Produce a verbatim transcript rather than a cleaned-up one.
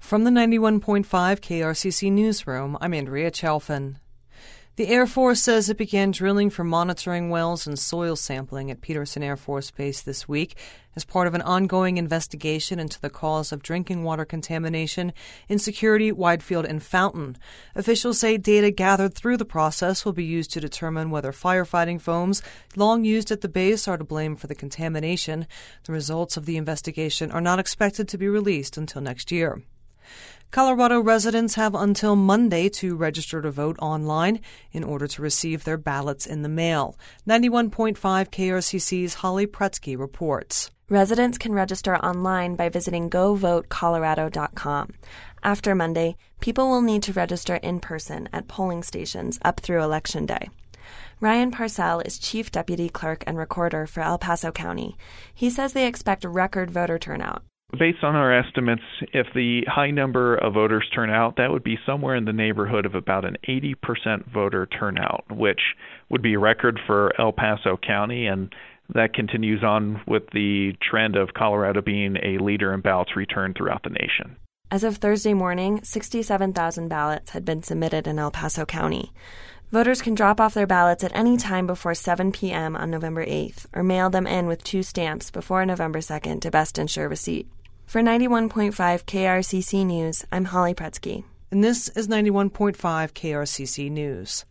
From the ninety-one point five K R C C Newsroom, I'm Andrea Chalfin. The Air Force says it began drilling for monitoring wells and soil sampling at Peterson Air Force Base this week as part of an ongoing investigation into the cause of drinking water contamination in Security, Widefield, and Fountain. Officials say data gathered through the process will be used to determine whether firefighting foams long used at the base are to blame for the contamination. The results of the investigation are not expected to be released until next year. Colorado residents have until Monday to register to vote online in order to receive their ballots in the mail. ninety-one point five K R C C's Holly Pretsky reports. Residents can register online by visiting go vote colorado dot com. After Monday, people will need to register in person at polling stations up through Election Day. Ryan Parcell is Chief Deputy Clerk and Recorder for El Paso County. He says they expect record voter turnout. Based on our estimates, if the high number of voters turn out, that would be somewhere in the neighborhood of about an eighty percent voter turnout, which would be a record for El Paso County, and that continues on with the trend of Colorado being a leader in ballots returned throughout the nation. As of Thursday morning, sixty-seven thousand ballots had been submitted in El Paso County. Voters can drop off their ballots at any time before seven p.m. on November eighth or mail them in with two stamps before November second to best ensure receipt. For ninety-one point five K R C C News, I'm Holly Pretsky. And this is ninety-one point five K R C C News.